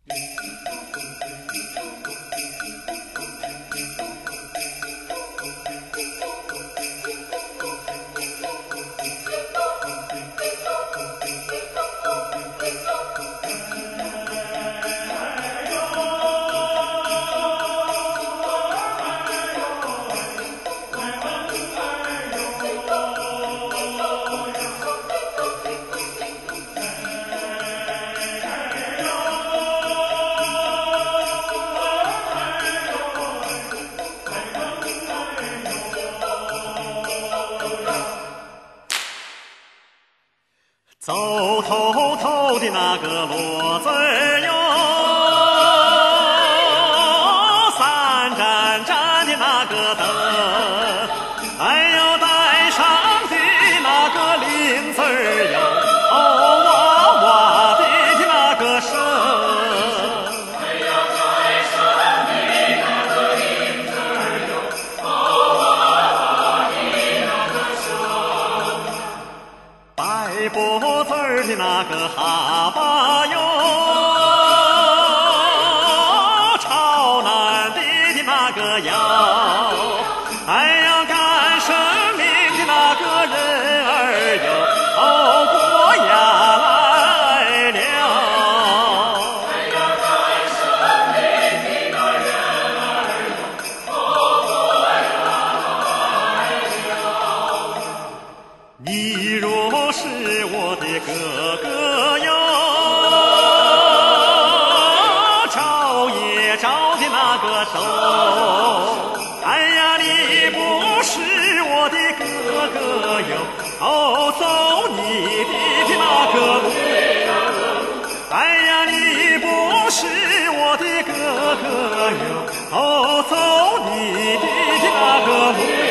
走透透的那个骡子哟，三盏盏的那个灯，还有带上的那个铃子哟，哦哇哇的那个声，还有带上的那个铃子哟，哦哇哇的那个声，白脖子的那个哈巴哟，朝南地的那个腰，还要干生命的那个人儿哟，哦过呀来了，还要干生命的那人儿哟，哦过呀来了，你若是我的哥哥哟，找也找的那个手，哎呀你不是我的哥哥哟，哦走你的那个路，哎呀你不是我的哥哥哟，哦走你的那个路。